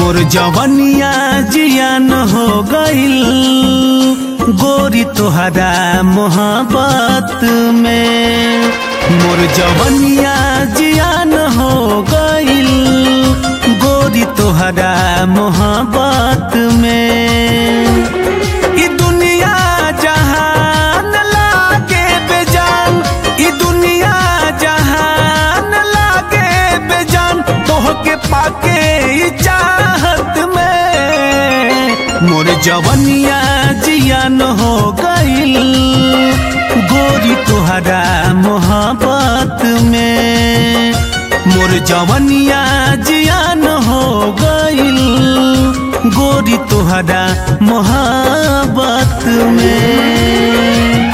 मोर जवनिया जियान हो गइल गोरी तोहरा मोहब्बत में। मोर जवनिया जियान हो गइल गोरी तोहरा मोहब्बत में। ई दुनिया जहान लागे बेजान, ई दुनिया जहान लागे बेजान, तोहके पाके ई चाहत में। मोर जवनिया जियान हो गइल गोरी तोहरा मोहब्बत में। मोर जवनिया जियान हो गइल गोरी तोहरा मोहब्बत में।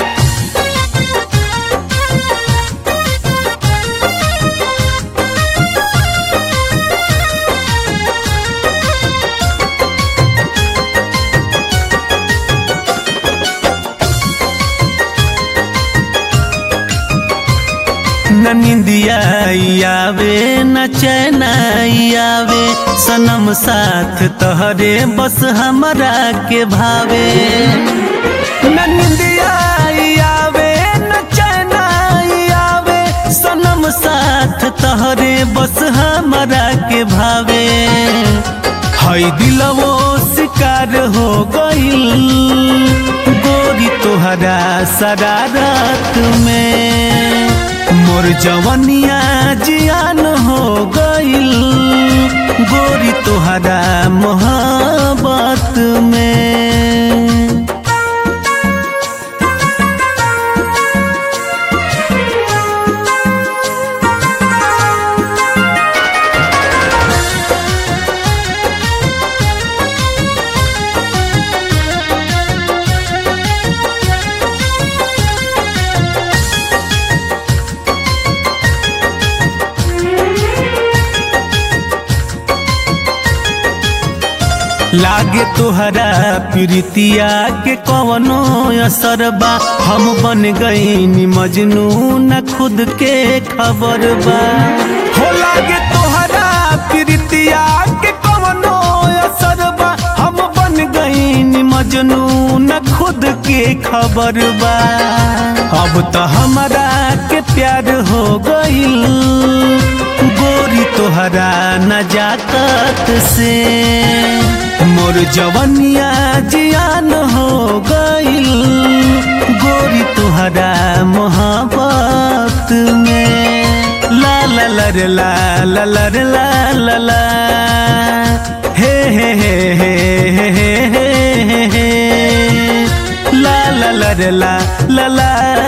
न निंदिया आवे न चैन आवे, सनम साथ तहरे बस हमरा के भावे। न निंदिया आवे न चैन आवे, सनम साथ तहरे बस हमरा के भावे। हई दिलवो शिकार हो गइल गोरी तोहरा शरारत में। मोर जवनिया जियान हो गइल गोरी तोहरा मोहब्बत में। लागे तोहरा प्रीतिया के कवनो असर बा, हम बन गईनी मजनू न खुद के खबर बा। हो लागे तोहरा प्रीतिया के कवनो असर बा, हम बन गईनी मजनू न खुद के खबर बा। अब तो हमरा के प्यार हो गइल गोरी तोहरा नजाकत से। मोर जवनिया जियान हो गइल गोरी तोहरा मोहब्बत में। ला ला ला रे ला ला ला रे ला ला ला, हे हे हे हे हे हे हे, ला ला ला रे ला ला ला